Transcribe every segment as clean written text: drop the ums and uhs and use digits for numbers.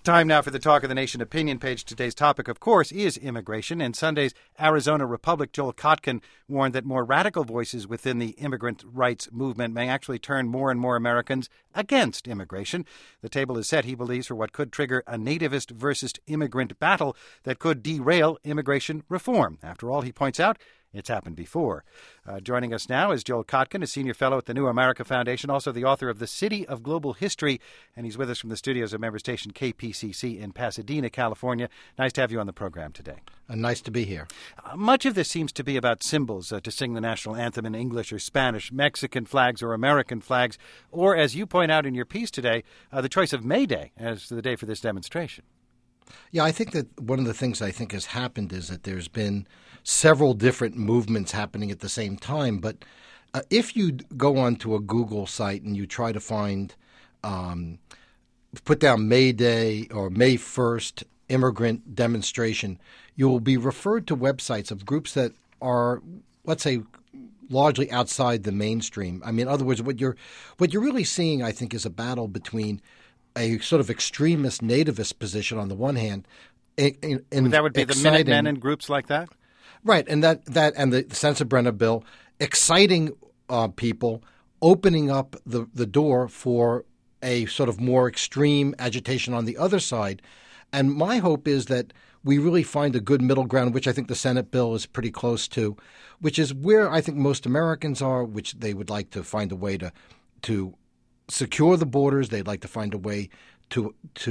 Time now for the Talk of the Nation opinion page. Today's topic, of course, is immigration. In Sunday's Arizona Republic, Joel Kotkin warned that more radical voices within the immigrant rights movement may actually turn more and more Americans against immigration. The table is set, he believes, for what could trigger a nativist versus immigrant battle that could derail immigration reform. After all, he points out, it's happened before. Joining us now is Joel Kotkin, a senior fellow at the New America Foundation, also the author of The City of Global History, and he's with us from the studios of member station KPCC in Pasadena, California. Nice to have you on the program today. Nice to be here. Much of this seems to be about symbols, to sing the national anthem in English or Spanish, Mexican flags or American flags, or, as you point out in your piece today, the choice of May Day as the day for this demonstration. Yeah, I think that one of the things I think has happened is that there's been several different movements happening at the same time. But if you go onto a Google site and you try to find, put down May Day or May 1st immigrant demonstration, you will be referred to websites of groups that are, let's say, largely outside the mainstream. I mean, in other words, what you're really seeing, I think, is a battle between a sort of extremist nativist position on the one hand. That would be the Minutemen and groups like that? Right, and that and the Sensenbrenner bill, exciting people, opening up the door for a sort of more extreme agitation on the other side. And my hope is that we really find a good middle ground, which I think the Senate bill is pretty close to, which is where I think most Americans are, which they would like to find a way to secure the borders. They'd like to find a way to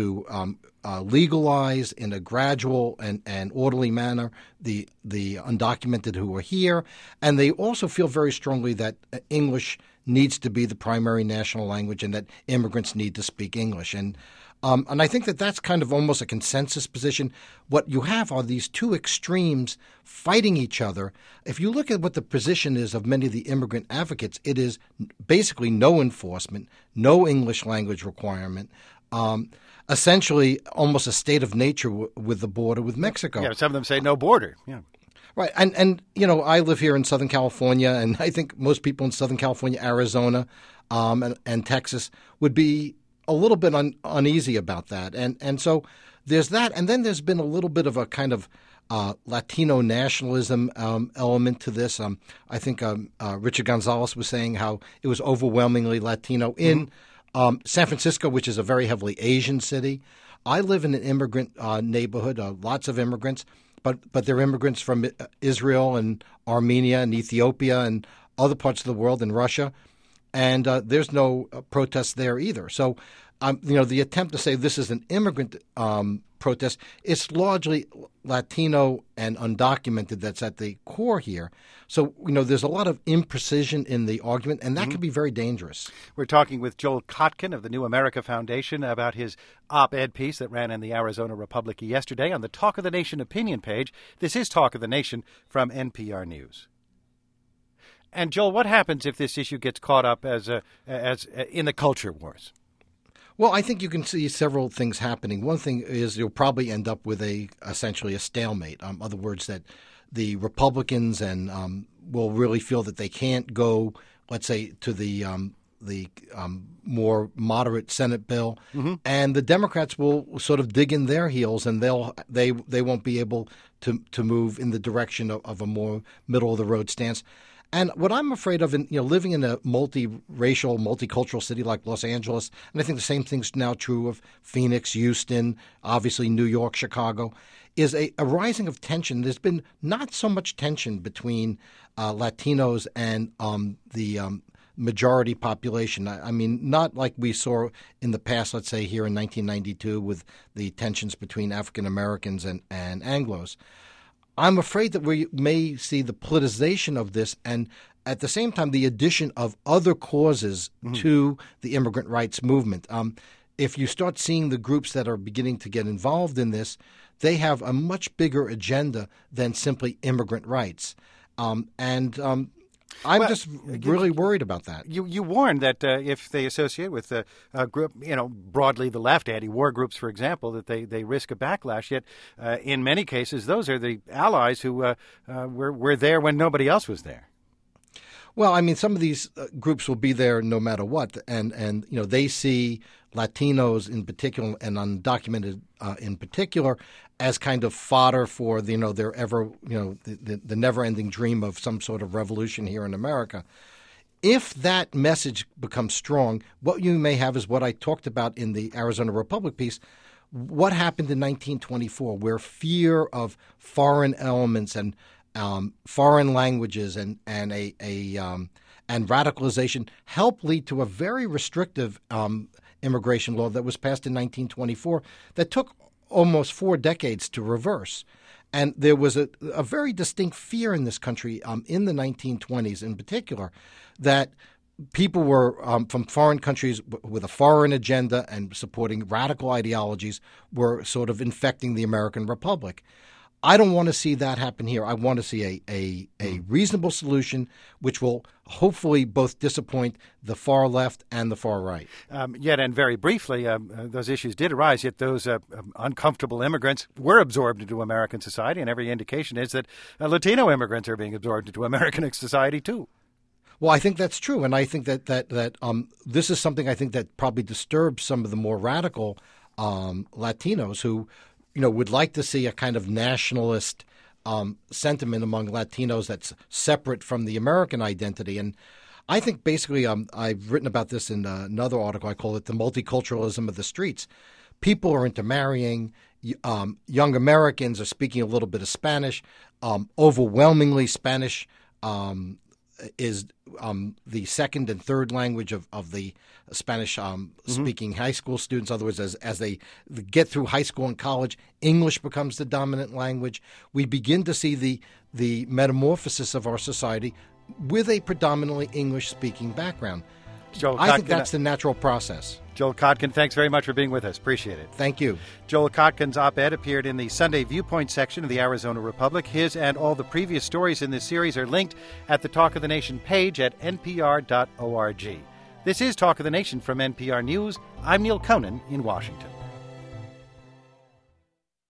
legalize in a gradual and orderly manner the undocumented who are here. And they also feel very strongly that English needs to be the primary national language and that immigrants need to speak English. And I think that that's kind of almost a consensus position. What you have are these two extremes fighting each other. If you look at what the position is of many of the immigrant advocates, it is basically no enforcement, no English language requirement, essentially almost a state of nature with the border with Mexico. Yeah, some of them say no border. Yeah. Right. And you know, I live here in Southern California, and I think most people in Southern California, Arizona, and Texas would be a little bit uneasy about that. And so there's that. And then there's been a little bit of a kind of Latino nationalism element to this. I think Richard Gonzalez was saying how it was overwhelmingly Latino in San Francisco, which is a very heavily Asian city. I live in an immigrant neighborhood, lots of immigrants, but they're immigrants from Israel and Armenia and Ethiopia and other parts of the world and Russia. And there's no protest there either. So, the attempt to say this is an immigrant protest, it's largely Latino and undocumented that's at the core here. So, there's a lot of imprecision in the argument, and that can be very dangerous. We're talking with Joel Kotkin of the New America Foundation about his op-ed piece that ran in the Arizona Republic yesterday on the Talk of the Nation opinion page. This is Talk of the Nation from NPR News. And Joel, what happens if this issue gets caught up as in the culture wars? Well, I think you can see several things happening. One thing is you'll probably end up with essentially a stalemate. In other words, that the Republicans will really feel that they can't go, let's say, to the more moderate Senate bill, and the Democrats will sort of dig in their heels, and they won't be able to move in the direction of a more middle of the road stance. And what I'm afraid of, living in a multiracial, multicultural city like Los Angeles, and I think the same thing's now true of Phoenix, Houston, obviously New York, Chicago, is a rising of tension. There's been not so much tension between Latinos and the majority population. I mean, not like we saw in the past, let's say here in 1992 with the tensions between African Americans and Anglos. I'm afraid that we may see the politicization of this and at the same time the addition of other causes to the immigrant rights movement. If you start seeing the groups that are beginning to get involved in this, they have a much bigger agenda than simply immigrant rights. I'm just really worried about that. You warned that if they associate with a group, broadly the left, anti-war groups, for example, that they risk a backlash. Yet, in many cases, those are the allies who were there when nobody else was there. Well, I mean, some of these groups will be there no matter what, and they see Latinos in particular and undocumented in particular as kind of fodder for their the never-ending dream of some sort of revolution here in America. If that message becomes strong, what you may have is what I talked about in the Arizona Republic piece. What happened in 1924, where fear of foreign elements and foreign languages and radicalization helped lead to a very restrictive immigration law that was passed in 1924 that took almost 4 decades to reverse. And there was a very distinct fear in this country in the 1920s in particular that people were from foreign countries with a foreign agenda and supporting radical ideologies were sort of infecting the American Republic. I don't want to see that happen here. I want to see a reasonable solution which will hopefully both disappoint the far left and the far right. Yet, and very briefly, those issues did arise, yet those uncomfortable immigrants were absorbed into American society, and every indication is that Latino immigrants are being absorbed into American society too. Well, I think that's true, and I think that this is something I think that probably disturbs some of the more radical Latinos who would like to see a kind of nationalist sentiment among Latinos that's separate from the American identity. And I think basically I've written about this in another article. I call it the multiculturalism of the streets. People are intermarrying. Young Americans are speaking a little bit of Spanish. Overwhelmingly, Spanish is the second and third language of the Spanish speaking high school students. In other words, as they get through high school and college, English becomes the dominant language. We begin to see the metamorphosis of our society with a predominantly English-speaking background. I think that's the natural process. Joel Kotkin, thanks very much for being with us. Appreciate it. Thank you. Joel Kotkin's op-ed appeared in the Sunday Viewpoint section of the Arizona Republic. His and all the previous stories in this series are linked at the Talk of the Nation page at npr.org. This is Talk of the Nation from NPR News. I'm Neil Conan in Washington.